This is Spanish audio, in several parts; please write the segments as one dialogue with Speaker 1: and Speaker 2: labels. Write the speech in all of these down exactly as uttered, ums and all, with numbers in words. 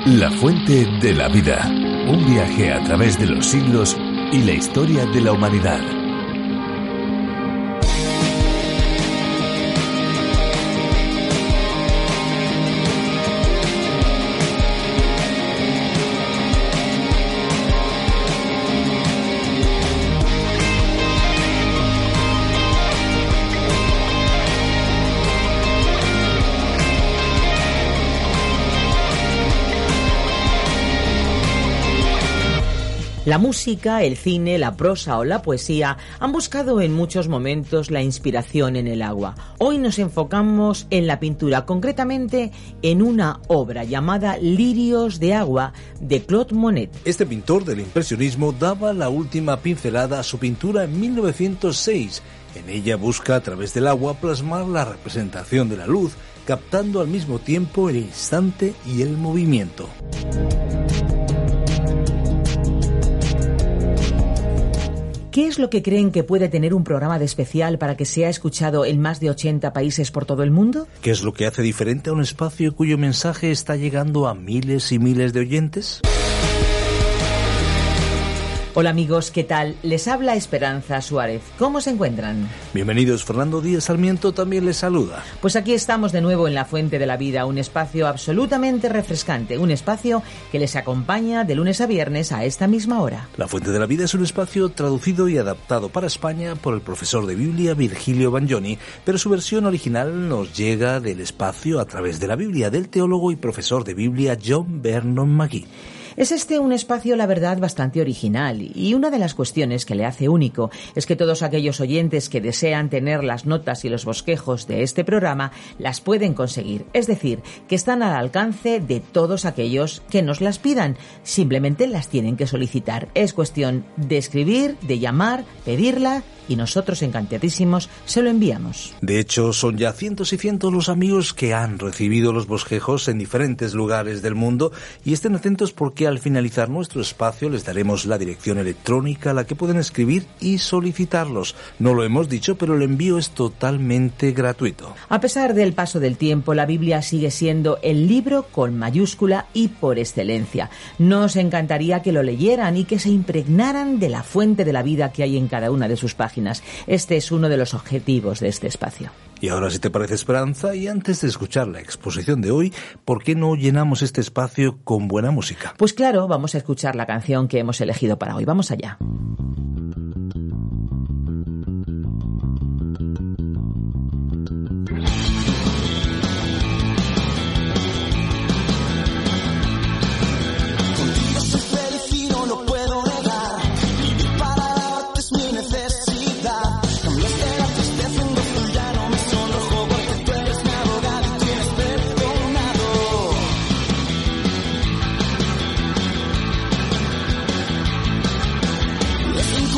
Speaker 1: La fuente de la vida. Un viaje a través de los siglos y la historia de la humanidad.
Speaker 2: La música, el cine, la prosa o la poesía han buscado en muchos momentos la inspiración en el agua. Hoy nos enfocamos en la pintura, concretamente en una obra llamada Lirios de agua de Claude Monet.
Speaker 3: Este pintor del impresionismo daba la última pincelada a su pintura en mil novecientos seis. En ella busca a través del agua plasmar la representación de la luz, captando al mismo tiempo el instante y el movimiento.
Speaker 2: ¿Qué es lo que creen que puede tener un programa de especial para que sea escuchado en más de ochenta países por todo el mundo?
Speaker 3: ¿Qué es lo que hace diferente a un espacio cuyo mensaje está llegando a miles y miles de oyentes?
Speaker 2: Hola amigos, ¿qué tal? Les habla Esperanza Suárez. ¿Cómo se encuentran?
Speaker 3: Bienvenidos, Fernando Díaz Sarmiento también les saluda.
Speaker 2: Pues aquí estamos de nuevo en La Fuente de la Vida, un espacio absolutamente refrescante, un espacio que les acompaña de lunes a viernes a esta misma hora.
Speaker 3: La Fuente de la Vida es un espacio traducido y adaptado para España por el profesor de Biblia Virgilio Bagnoni, pero su versión original nos llega del espacio a través de la Biblia del teólogo y profesor de Biblia John Vernon McGee.
Speaker 2: Es este un espacio, la verdad, bastante original, y una de las cuestiones que le hace único es que todos aquellos oyentes que desean tener las notas y los bosquejos de este programa las pueden conseguir, es decir, que están al alcance de todos aquellos que nos las pidan, simplemente las tienen que solicitar. Es cuestión de escribir, de llamar, pedirla, y nosotros encantadísimos se lo enviamos.
Speaker 3: De hecho, son ya cientos y cientos los amigos que han recibido los bosquejos en diferentes lugares del mundo, y estén atentos porque al finalizar nuestro espacio les daremos la dirección electrónica a la que pueden escribir y solicitarlos. No lo hemos dicho, pero el envío es totalmente gratuito.
Speaker 2: A pesar del paso del tiempo, la Biblia sigue siendo el libro con mayúscula y por excelencia. Nos encantaría que lo leyeran y que se impregnaran de la fuente de la vida que hay en cada una de sus páginas. Este es uno de los objetivos de este espacio.
Speaker 3: Y ahora, si te parece, Esperanza, y antes de escuchar la exposición de hoy, ¿por qué no llenamos este espacio con buena música?
Speaker 2: Pues claro, vamos a escuchar la canción que hemos elegido para hoy. Vamos allá.
Speaker 4: Es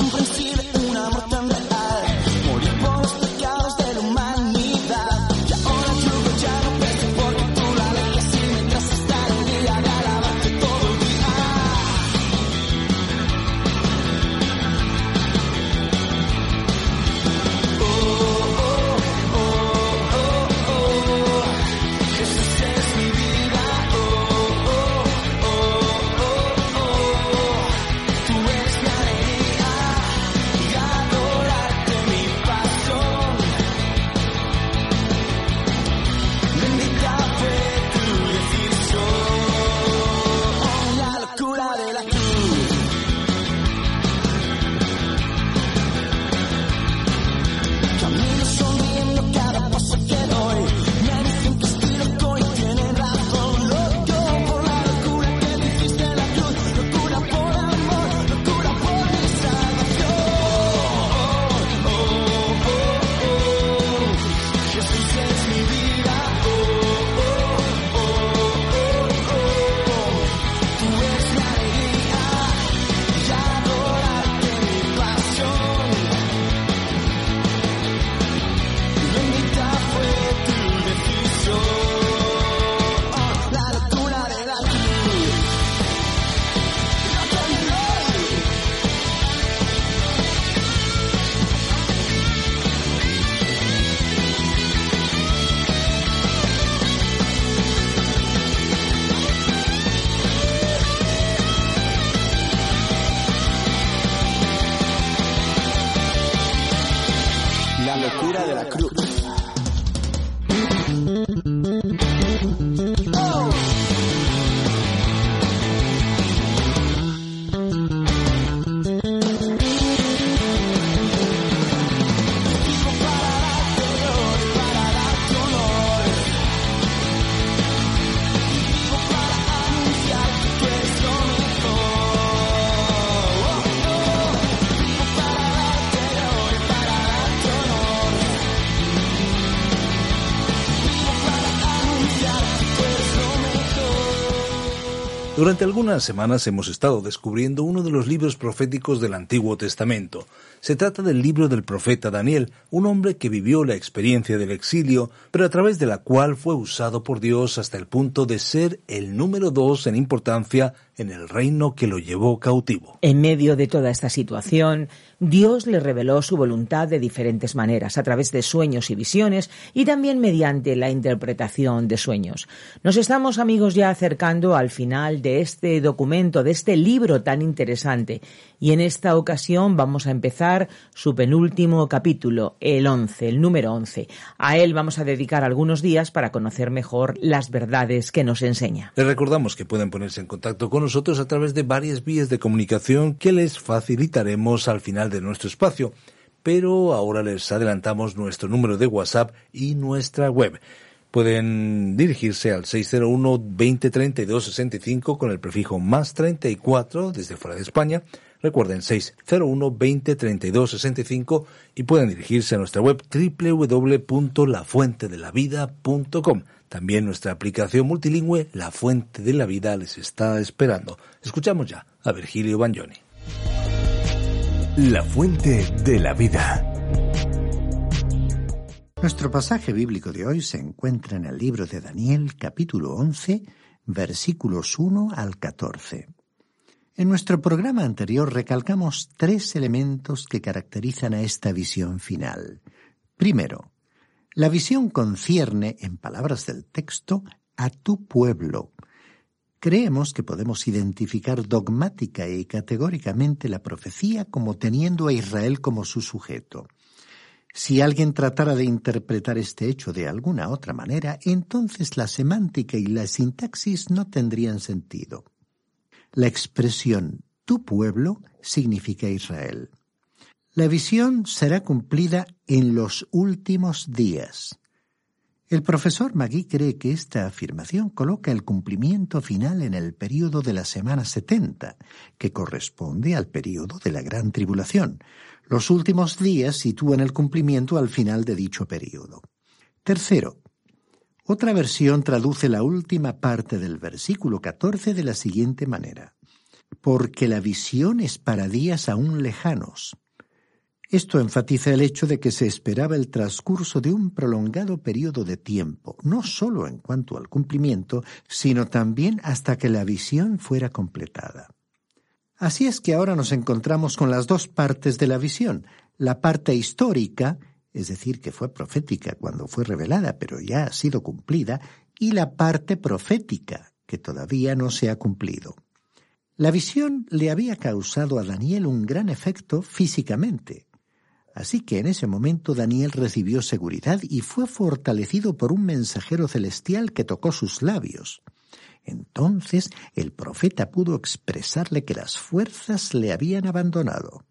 Speaker 4: la cruz.
Speaker 3: Durante algunas semanas hemos estado descubriendo uno de los libros proféticos del Antiguo Testamento. Se trata del libro del profeta Daniel, un hombre que vivió la experiencia del exilio, pero a través de la cual fue usado por Dios hasta el punto de ser el número dos en importancia en el reino que lo llevó cautivo.
Speaker 2: En medio de toda esta situación, Dios le reveló su voluntad de diferentes maneras, a través de sueños y visiones, y también mediante la interpretación de sueños. Nos estamos, amigos, ya acercando al final de este documento, de este libro tan interesante, y en esta ocasión vamos a empezar su penúltimo capítulo, el once, el número once. A él vamos a dedicar algunos días para conocer mejor las verdades que nos enseña.
Speaker 3: Les recordamos que pueden ponerse en contacto con nosotros a través de varias vías de comunicación que les facilitaremos al final de nuestro espacio, pero ahora les adelantamos nuestro número de WhatsApp y nuestra web. Pueden dirigirse al seis cero uno, veinte, treinta y dos, sesenta y cinco con el prefijo más treinta y cuatro desde fuera de España. Recuerden, seis cero uno, veinte, treinta y dos, sesenta y cinco y pueden dirigirse a nuestra web doble u doble u doble u punto la fuente de la vida punto com. También nuestra aplicación multilingüe La Fuente de la Vida les está esperando. Escuchamos ya a Virgilio Bagnoni.
Speaker 1: La Fuente de la Vida.
Speaker 5: Nuestro pasaje bíblico de hoy se encuentra en el libro de Daniel, capítulo once, versículos uno al catorce. En nuestro programa anterior recalcamos tres elementos que caracterizan a esta visión final. Primero, la visión concierne, en palabras del texto, a tu pueblo. Creemos que podemos identificar dogmática y categóricamente la profecía como teniendo a Israel como su sujeto. Si alguien tratara de interpretar este hecho de alguna otra manera, entonces la semántica y la sintaxis no tendrían sentido. La expresión tu pueblo significa Israel. La visión será cumplida en los últimos días. El profesor Magui cree que esta afirmación coloca el cumplimiento final en el período de la semana setenta, que corresponde al período de la Gran Tribulación. Los últimos días sitúan el cumplimiento al final de dicho período. Tercero, otra versión traduce la última parte del versículo catorce de la siguiente manera: porque la visión es para días aún lejanos. Esto enfatiza el hecho de que se esperaba el transcurso de un prolongado periodo de tiempo, no solo en cuanto al cumplimiento, sino también hasta que la visión fuera completada. Así es que ahora nos encontramos con las dos partes de la visión, la parte histórica, es decir, que fue profética cuando fue revelada, pero ya ha sido cumplida, y la parte profética, que todavía no se ha cumplido. La visión le había causado a Daniel un gran efecto físicamente. Así que en ese momento Daniel recibió seguridad y fue fortalecido por un mensajero celestial que tocó sus labios. Entonces el profeta pudo expresarle que las fuerzas le habían abandonado.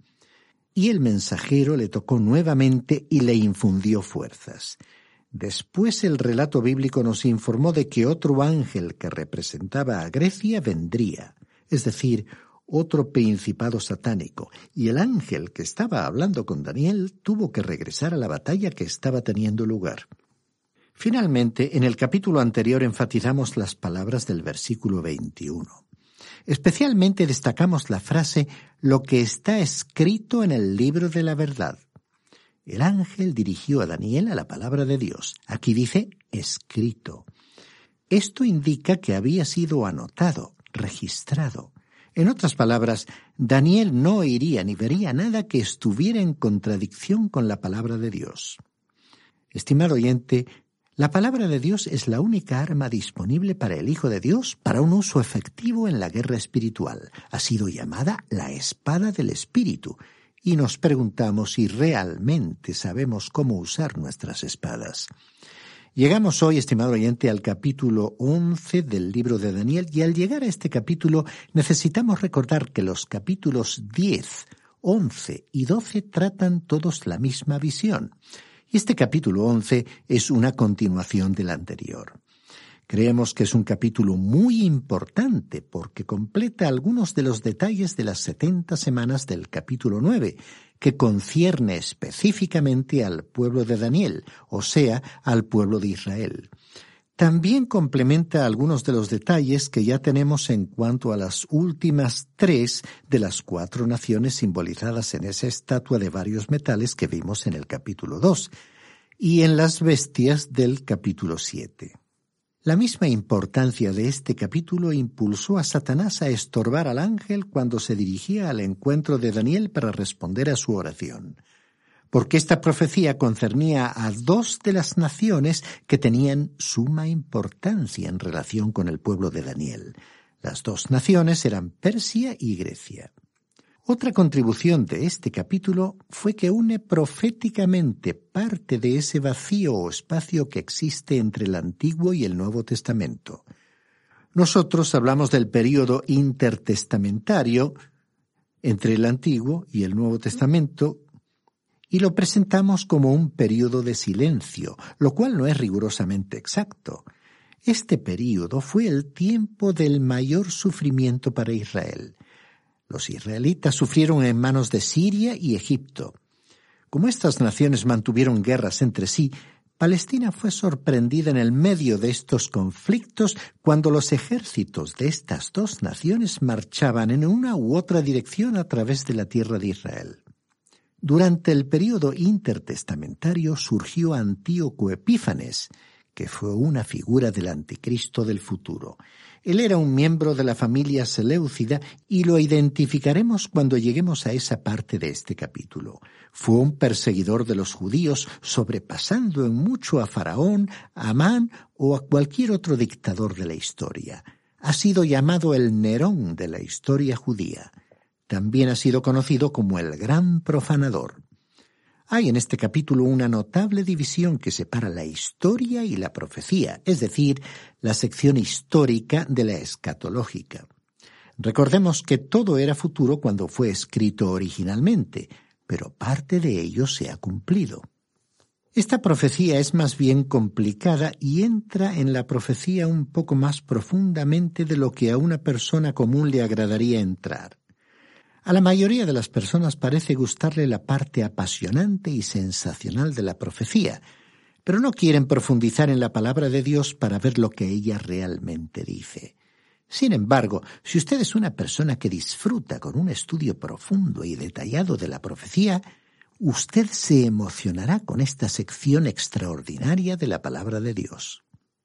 Speaker 5: Y el mensajero le tocó nuevamente y le infundió fuerzas. Después el relato bíblico nos informó de que otro ángel que representaba a Grecia vendría, es decir, otro principado satánico, y el ángel que estaba hablando con Daniel tuvo que regresar a la batalla que estaba teniendo lugar. Finalmente, en el capítulo anterior enfatizamos las palabras del versículo veintiuno. Especialmente destacamos la frase «lo que está escrito en el libro de la verdad». El ángel dirigió a Daniel a la palabra de Dios. Aquí dice «escrito». Esto indica que había sido anotado, registrado. En otras palabras, Daniel no oiría ni vería nada que estuviera en contradicción con la palabra de Dios. Estimado oyente, la palabra de Dios es la única arma disponible para el Hijo de Dios para un uso efectivo en la guerra espiritual. Ha sido llamada la espada del Espíritu, y nos preguntamos si realmente sabemos cómo usar nuestras espadas. Llegamos hoy, estimado oyente, al capítulo once del libro de Daniel, y al llegar a este capítulo necesitamos recordar que los capítulos diez, once y doce tratan todos la misma visión. Y este capítulo once es una continuación del anterior. Creemos que es un capítulo muy importante porque completa algunos de los detalles de las setenta semanas del capítulo nueve, que concierne específicamente al pueblo de Daniel, o sea, al pueblo de Israel. También complementa algunos de los detalles que ya tenemos en cuanto a las últimas tres de las cuatro naciones simbolizadas en esa estatua de varios metales que vimos en el capítulo dos, y en las bestias del capítulo siete. La misma importancia de este capítulo impulsó a Satanás a estorbar al ángel cuando se dirigía al encuentro de Daniel para responder a su oración, porque esta profecía concernía a dos de las naciones que tenían suma importancia en relación con el pueblo de Daniel. Las dos naciones eran Persia y Grecia. Otra contribución de este capítulo fue que une proféticamente parte de ese vacío o espacio que existe entre el Antiguo y el Nuevo Testamento. Nosotros hablamos del período intertestamentario entre el Antiguo y el Nuevo Testamento y lo presentamos como un período de silencio, lo cual no es rigurosamente exacto. Este período fue el tiempo del mayor sufrimiento para Israel. Los israelitas sufrieron en manos de Siria y Egipto. Como estas naciones mantuvieron guerras entre sí, Palestina fue sorprendida en el medio de estos conflictos cuando los ejércitos de estas dos naciones marchaban en una u otra dirección a través de la tierra de Israel. Durante el período intertestamentario surgió Antíoco Epífanes, que fue una figura del anticristo del futuro. Él era un miembro de la familia Seleucida y lo identificaremos cuando lleguemos a esa parte de este capítulo. Fue un perseguidor de los judíos, sobrepasando en mucho a Faraón, a Amán o a cualquier otro dictador de la historia. Ha sido llamado el Nerón de la historia judía. También ha sido conocido como el gran profanador. Hay en este capítulo una notable división que separa la historia y la profecía, es decir, la sección histórica de la escatológica. Recordemos que todo era futuro cuando fue escrito originalmente, pero parte de ello se ha cumplido. Esta profecía es más bien complicada y entra en la profecía un poco más profundamente de lo que a una persona común le agradaría entrar. A la mayoría de las personas parece gustarle la parte apasionante y sensacional de la profecía, pero no quieren profundizar en la palabra de Dios para ver lo que ella realmente dice. Sin embargo, si usted es una persona que disfruta con un estudio profundo y detallado de la profecía, usted se emocionará con esta sección extraordinaria de la palabra de Dios.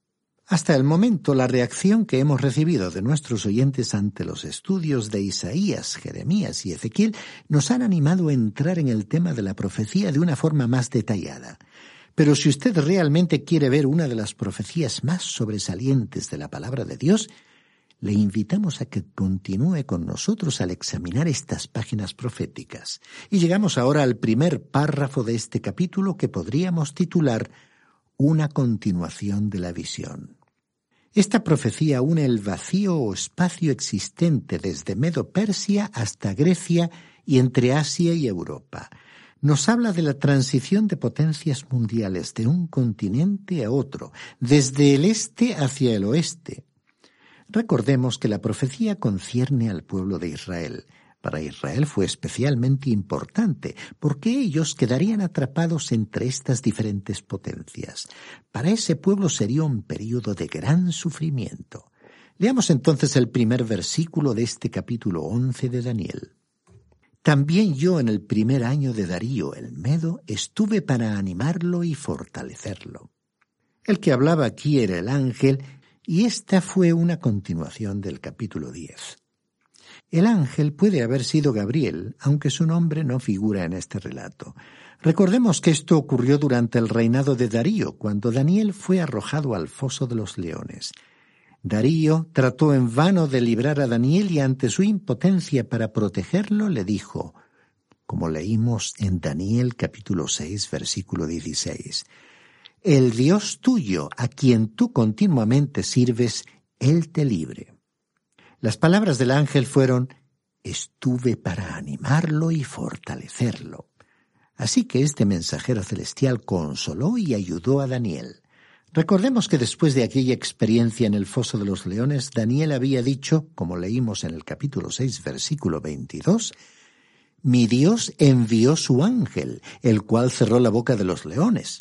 Speaker 5: Hasta el momento, la reacción que hemos recibido de nuestros oyentes ante los estudios de Isaías, Jeremías y Ezequiel nos han animado a entrar en el tema de la profecía de una forma más detallada. Pero si usted realmente quiere ver una de las profecías más sobresalientes de la palabra de Dios, le invitamos a que continúe con nosotros al examinar estas páginas proféticas. Y llegamos ahora al primer párrafo de este capítulo que podríamos titular Una continuación de la visión. Esta profecía une el vacío o espacio existente desde Medo-Persia hasta Grecia y entre Asia y Europa. Nos habla de la transición de potencias mundiales de un continente a otro, desde el este hacia el oeste. Recordemos que la profecía concierne al pueblo de Israel. Para Israel fue especialmente importante, porque ellos quedarían atrapados entre estas diferentes potencias. Para ese pueblo sería un período de gran sufrimiento. Leamos entonces el primer versículo de este capítulo once de Daniel. También yo en el primer año de Darío el Medo estuve para animarlo y fortalecerlo. El que hablaba aquí era el ángel, y esta fue una continuación del capítulo diez. El ángel puede haber sido Gabriel, aunque su nombre no figura en este relato. Recordemos que esto ocurrió durante el reinado de Darío, cuando Daniel fue arrojado al foso de los leones. Darío trató en vano de librar a Daniel y ante su impotencia para protegerlo le dijo: como leímos en Daniel capítulo seis, versículo dieciséis. El Dios tuyo, a quien tú continuamente sirves, Él te libre. Las palabras del ángel fueron: estuve para animarlo y fortalecerlo. Así que este mensajero celestial consoló y ayudó a Daniel. Recordemos que después de aquella experiencia en el foso de los leones, Daniel había dicho, como leímos en el capítulo seis, versículo veintidós, «Mi Dios envió su ángel, el cual cerró la boca de los leones».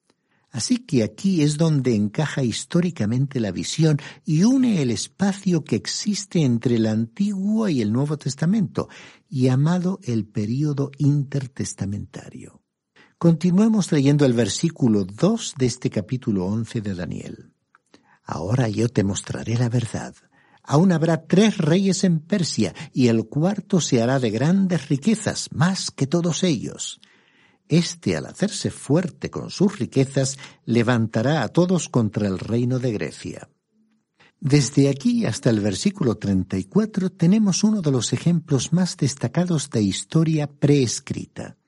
Speaker 5: Así que aquí es donde encaja históricamente la visión y une el espacio que existe entre el Antiguo y el Nuevo Testamento, llamado el período intertestamentario. Continuemos leyendo el versículo dos de este capítulo once de Daniel. Ahora yo te mostraré la verdad. Aún habrá tres reyes en Persia, y el cuarto se hará de grandes riquezas, más que todos ellos. Este, al hacerse fuerte con sus riquezas, levantará a todos contra el reino de Grecia. Desde aquí hasta el versículo treinta y cuatro tenemos uno de los ejemplos más destacados de historia preescrita.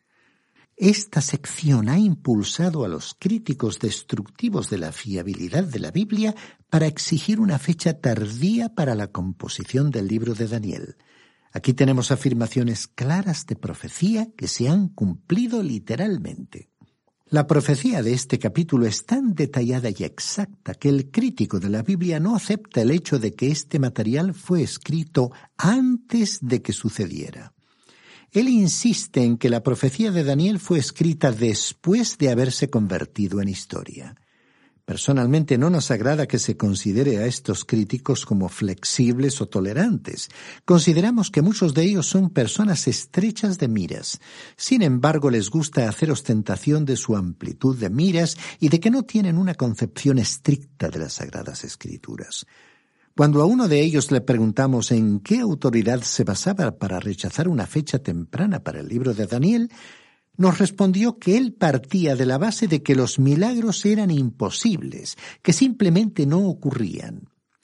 Speaker 5: Esta sección ha impulsado a los críticos destructivos de la fiabilidad de la Biblia para exigir una fecha tardía para la composición del libro de Daniel. Aquí tenemos afirmaciones claras de profecía que se han cumplido literalmente. La profecía de este capítulo es tan detallada y exacta que el crítico de la Biblia no acepta el hecho de que este material fue escrito antes de que sucediera. Él insiste en que la profecía de Daniel fue escrita después de haberse convertido en historia. Personalmente no nos agrada que se considere a estos críticos como flexibles o tolerantes. Consideramos que muchos de ellos son personas estrechas de miras. Sin embargo, les gusta hacer ostentación de su amplitud de miras y de que no tienen una concepción estricta de las Sagradas Escrituras. Cuando a uno de ellos le preguntamos en qué autoridad se basaba para rechazar una fecha temprana para el libro de Daniel, nos respondió que él partía de la base de que los milagros eran imposibles, que simplemente no ocurrían.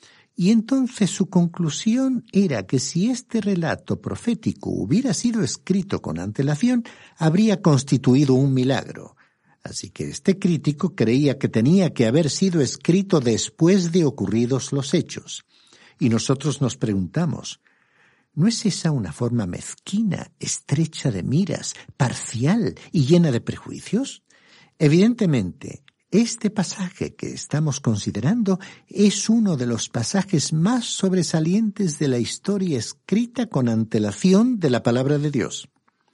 Speaker 5: Y entonces su conclusión era que si este relato profético hubiera sido escrito con antelación, habría constituido un milagro. Así que este crítico creía que tenía que haber sido escrito después de ocurridos los hechos. Y nosotros nos preguntamos, ¿no es esa una forma mezquina, estrecha de miras, parcial y llena de prejuicios? Evidentemente, este pasaje que estamos considerando es uno de los pasajes más sobresalientes de la historia escrita con antelación de la palabra de Dios.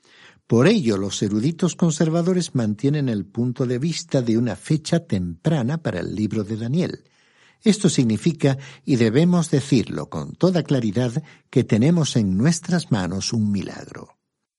Speaker 5: Por ello, los eruditos conservadores mantienen el punto de vista de una fecha temprana para el libro de Daniel. Esto significa, y debemos decirlo con toda claridad, que tenemos en nuestras manos un milagro.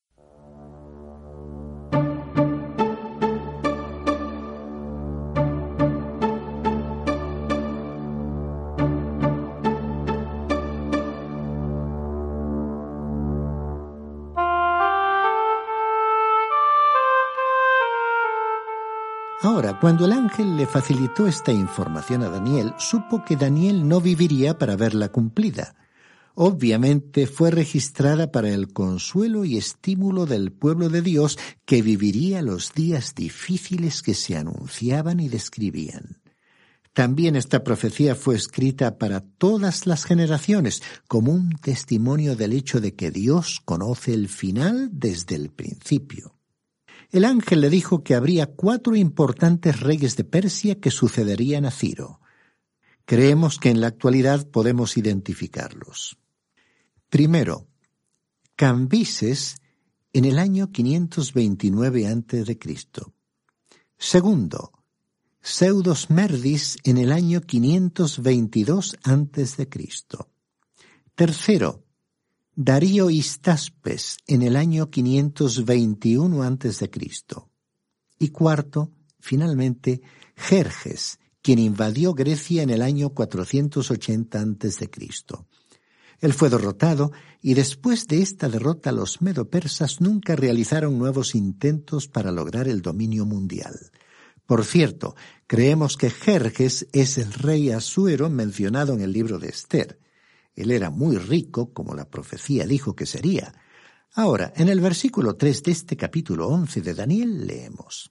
Speaker 5: Ahora, cuando el ángel le facilitó esta información a Daniel, supo que Daniel no viviría para verla cumplida. Obviamente fue registrada para el consuelo y estímulo del pueblo de Dios que viviría los días difíciles que se anunciaban y describían. También esta profecía fue escrita para todas las generaciones como un testimonio del hecho de que Dios conoce el final desde el principio. El ángel le dijo que habría cuatro importantes reyes de Persia que sucederían a Ciro. Creemos que en la actualidad podemos identificarlos. Primero, Cambises en el año quinientos veintinueve antes de Cristo. Segundo, Pseudosmerdis en el año quinientos veintidós antes de Cristo. Tercero, Darío Histaspes en el año quinientos veintiuno antes de Cristo. Y cuarto, finalmente, Jerjes, quien invadió Grecia en el año cuatrocientos ochenta antes de Cristo. Él fue derrotado y después de esta derrota los medo-persas nunca realizaron nuevos intentos para lograr el dominio mundial. Por cierto, creemos que Jerjes es el rey Asuero mencionado en el libro de Esther. Él era muy rico, como la profecía dijo que sería. Ahora, en el versículo tres de este capítulo once de Daniel leemos: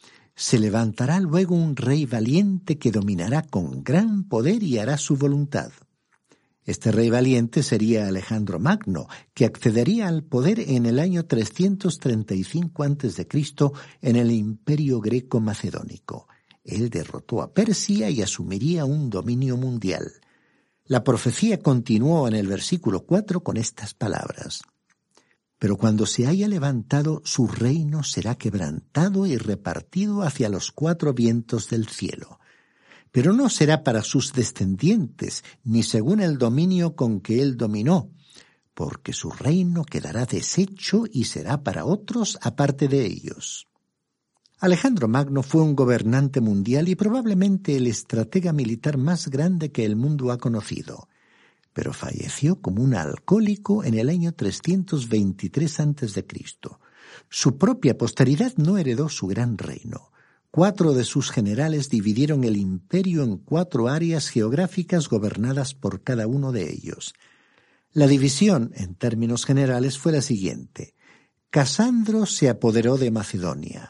Speaker 5: Se levantará luego un rey valiente que dominará con gran poder y hará su voluntad. Este rey valiente sería Alejandro Magno, que accedería al poder en el año trescientos treinta y cinco antes de Cristo en el Imperio Greco-Macedónico. Él derrotó a Persia y asumiría un dominio mundial. La profecía continuó en el versículo cuatro con estas palabras: Pero cuando se haya levantado, su reino será quebrantado y repartido hacia los cuatro vientos del cielo. Pero no será para sus descendientes, ni según el dominio con que él dominó, porque su reino quedará deshecho y será para otros aparte de ellos. Alejandro Magno fue un gobernante mundial y probablemente el estratega militar más grande que el mundo ha conocido, pero falleció como un alcohólico en el año trescientos veintitrés antes de Cristo. Su propia posteridad no heredó su gran reino. Cuatro de sus generales dividieron el imperio en cuatro áreas geográficas gobernadas por cada uno de ellos. La división, en términos generales, fue la siguiente. Casandro se apoderó de Macedonia.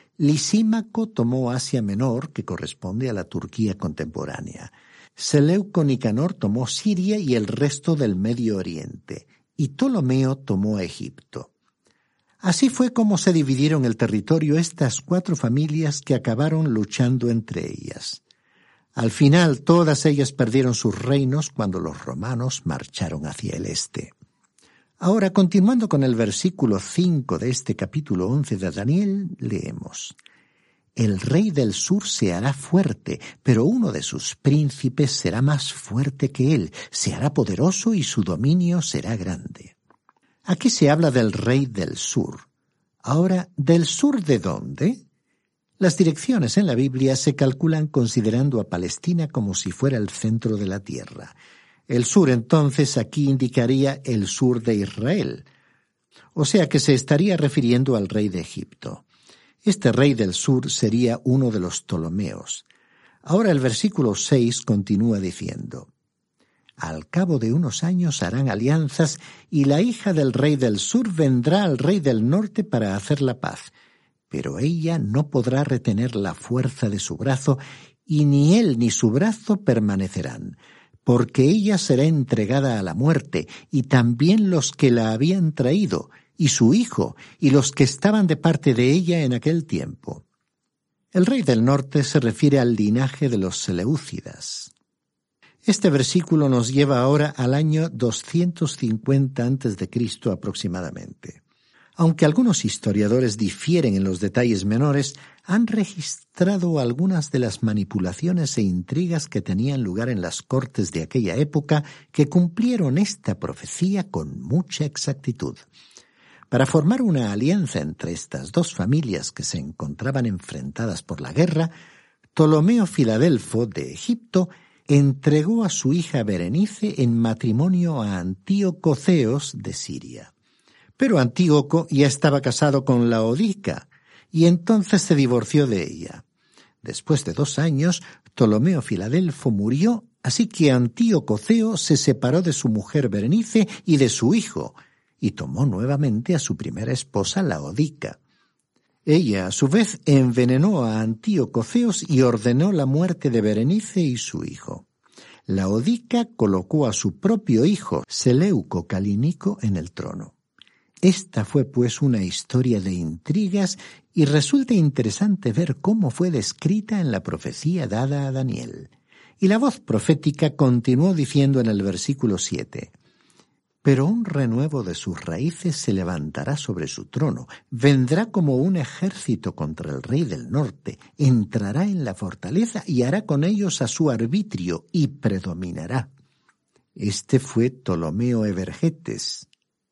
Speaker 5: Lisímaco tomó Asia Menor, que corresponde a la Turquía contemporánea. Seleuco Nicanor tomó Siria y el resto del Medio Oriente, y Ptolomeo tomó Egipto. Así fue como se dividieron el territorio estas cuatro familias que acabaron luchando entre ellas. Al final, todas ellas perdieron sus reinos cuando los romanos marcharon hacia el este. Ahora, continuando con el versículo cinco de este capítulo once de Daniel, leemos: El rey del sur se hará fuerte, pero uno de sus príncipes será más fuerte que él, se hará poderoso y su dominio será grande. Aquí se habla del rey del sur. Ahora, ¿del sur de dónde? Las direcciones en la Biblia se calculan considerando a Palestina como si fuera el centro de la tierra. El sur, entonces, aquí indicaría el sur de Israel. O sea que se estaría refiriendo al rey de Egipto. Este rey del sur sería uno de los Ptolomeos. Ahora el versículo seis continúa diciendo: Al cabo de unos años harán alianzas y la hija del rey del sur vendrá al rey del norte para hacer la paz. Pero ella no podrá retener la fuerza de su brazo y ni él ni su brazo permanecerán, porque ella será entregada a la muerte y también los que la habían traído, y su hijo, y los que estaban de parte de ella en aquel tiempo. El rey del norte se refiere al linaje de los Seleucidas. Este versículo nos lleva ahora al año doscientos cincuenta antes de Cristo aproximadamente. Aunque algunos historiadores difieren en los detalles menores, han registrado algunas de las manipulaciones e intrigas que tenían lugar en las cortes de aquella época que cumplieron esta profecía con mucha exactitud. Para formar una alianza entre estas dos familias que se encontraban enfrentadas por la guerra, Ptolomeo Filadelfo de Egipto entregó a su hija Berenice en matrimonio a Antíoco Zeos de Siria. Pero Antíoco ya estaba casado con Laodica, y entonces se divorció de ella. Después de dos años, Ptolomeo Filadelfo murió, así que Antíoco Zeo se separó de su mujer Berenice y de su hijo, y tomó nuevamente a su primera esposa Laodica. Ella, a su vez, envenenó a Antíoco Zeos y ordenó la muerte de Berenice y su hijo. Laodica colocó a su propio hijo, Seleuco Calínico, en el trono. Esta fue pues una historia de intrigas y resulta interesante ver cómo fue descrita en la profecía dada a Daniel. Y la voz profética continuó diciendo en el versículo siete: Pero un renuevo de sus raíces se levantará sobre su trono, vendrá como un ejército contra el rey del norte, entrará en la fortaleza y hará con ellos a su arbitrio y predominará. Este fue Ptolomeo Evergetes,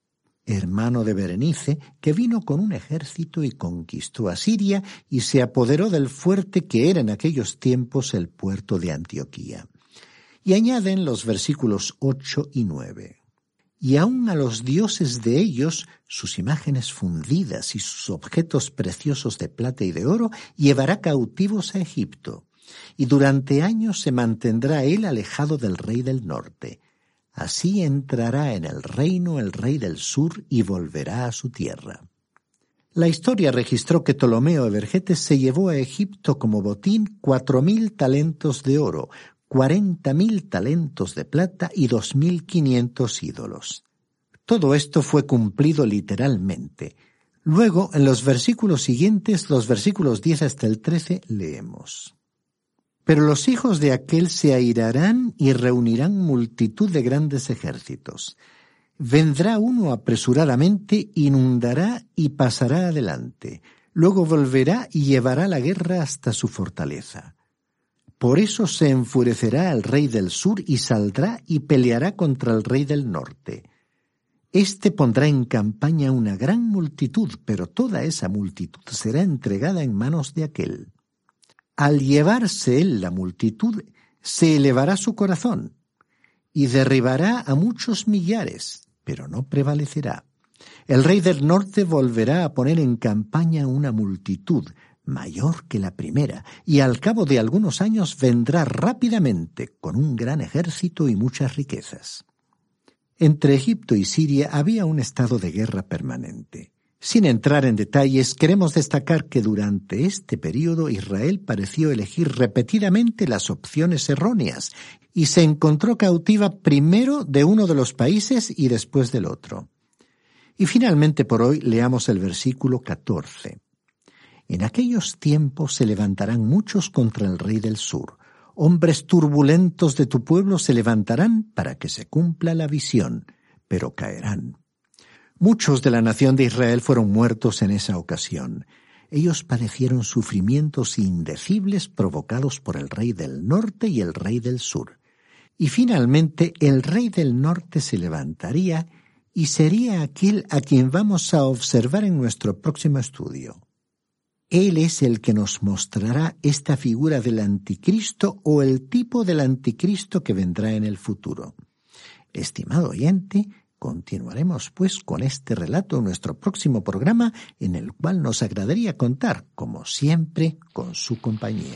Speaker 5: hermano de Berenice, que vino con un ejército y conquistó a Siria y se apoderó del fuerte que era en aquellos tiempos el puerto de Antioquía. Y añaden los versículos ocho y nueve. Y aun a los dioses de ellos, sus imágenes fundidas y sus objetos preciosos de plata y de oro, llevará cautivos a Egipto, y durante años se mantendrá él alejado del rey del norte. Así entrará en el reino el rey del sur y volverá a su tierra. La historia registró que Ptolomeo Evergetes se llevó a Egipto como botín cuatro mil talentos de oro, cuarenta mil talentos de plata y dos mil quinientos ídolos. Todo esto fue cumplido literalmente. Luego, en los versículos siguientes, los versículos diez hasta el trece, leemos: Pero los hijos de aquel se airarán y reunirán multitud de grandes ejércitos. Vendrá uno apresuradamente, inundará y pasará adelante. Luego volverá y llevará la guerra hasta su fortaleza. Por eso se enfurecerá el rey del sur y saldrá y peleará contra el rey del norte. Este pondrá en campaña una gran multitud, pero toda esa multitud será entregada en manos de aquel. Al llevarse él la multitud, se elevará su corazón y derribará a muchos millares, pero no prevalecerá. El rey del norte volverá a poner en campaña una multitud mayor que la primera, y al cabo de algunos años vendrá rápidamente con un gran ejército y muchas riquezas. Entre Egipto y Siria había un estado de guerra permanente. Sin entrar en detalles, queremos destacar que durante este período Israel pareció elegir repetidamente las opciones erróneas y se encontró cautiva primero de uno de los países y después del otro. Y finalmente por hoy leamos el versículo catorce. En aquellos tiempos se levantarán muchos contra el rey del sur. Hombres turbulentos de tu pueblo se levantarán para que se cumpla la visión, pero caerán. Muchos de la nación de Israel fueron muertos en esa ocasión. Ellos padecieron sufrimientos indecibles provocados por el rey del norte y el rey del sur. Y finalmente el rey del norte se levantaría y sería aquel a quien vamos a observar en nuestro próximo estudio. Él es el que nos mostrará esta figura del anticristo o el tipo del anticristo que vendrá en el futuro. Estimado oyente, continuaremos pues con este relato en nuestro próximo programa, en el cual nos agradaría contar, como siempre, con su compañía.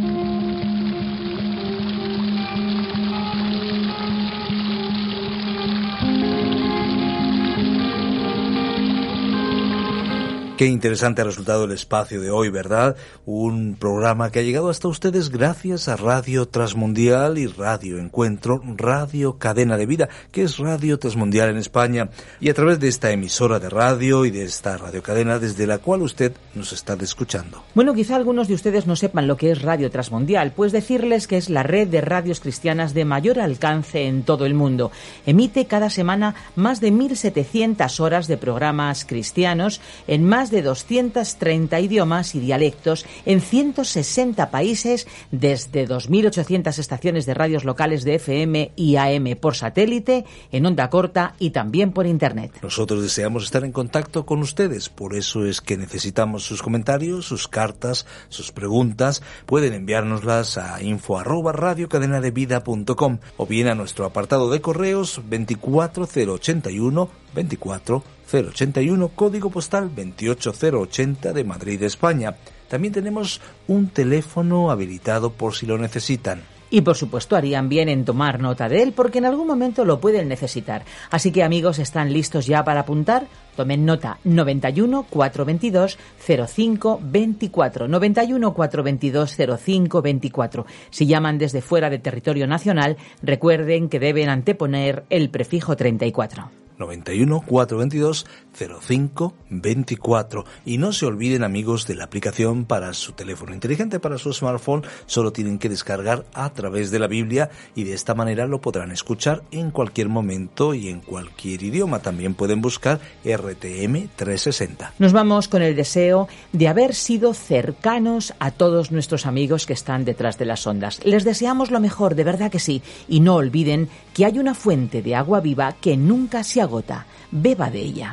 Speaker 3: Qué interesante ha resultado el espacio de hoy, ¿verdad? Un programa que ha llegado hasta ustedes gracias a Radio Transmundial y Radio Encuentro, Radio Cadena de Vida, que es Radio Transmundial en España, y a través de esta emisora de radio y de esta radiocadena desde la cual usted nos está escuchando.
Speaker 2: Bueno, quizá algunos de ustedes no sepan lo que es Radio Transmundial, pues decirles que es la red de radios cristianas de mayor alcance en todo el mundo. Emite cada semana más de mil setecientas horas de programas cristianos en más de doscientos treinta idiomas y dialectos en ciento sesenta países, desde dos mil ochocientas estaciones de radios locales de F M y A M por satélite, en onda corta y también por Internet.
Speaker 3: Nosotros deseamos estar en contacto con ustedes, por eso es que necesitamos sus comentarios, sus cartas, sus preguntas. Pueden enviárnoslas a info arroba radiocadenadevida punto com o bien a nuestro apartado de correos veinticuatro cero ochenta y uno veinticuatro cero ochenta y uno, código postal veintiocho cero ochenta de Madrid, España. También tenemos un teléfono habilitado por si lo necesitan.
Speaker 2: Y por supuesto harían bien en tomar nota de él, porque en algún momento lo pueden necesitar. Así que amigos, ¿están listos ya para apuntar? Tomen nota: noventa y uno, cuatrocientos veintidós, cero cinco veinticuatro, noventa y uno, cuatrocientos veintidós, cero cinco veinticuatro. Si llaman desde fuera de territorio nacional, recuerden que deben anteponer el prefijo treinta y cuatro.
Speaker 3: noventa y uno, cuatrocientos veintidós, cero cinco veinticuatro. Y no se olviden, amigos, de la aplicación para su teléfono inteligente, para su smartphone. Solo tienen que descargar a través de la Biblia y de esta manera lo podrán escuchar en cualquier momento y en cualquier idioma. También pueden buscar R T M trescientos sesenta.
Speaker 2: Nos vamos con el deseo de haber sido cercanos a todos nuestros amigos que están detrás de las ondas. Les deseamos lo mejor, de verdad que sí. Y no olviden que hay una fuente de agua viva que nunca se agota. Beba de ella.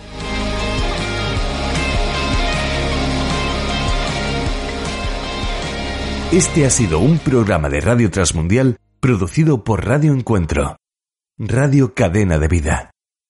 Speaker 1: Este ha sido un programa de Radio Transmundial producido por Radio Encuentro, Radio Cadena de Vida.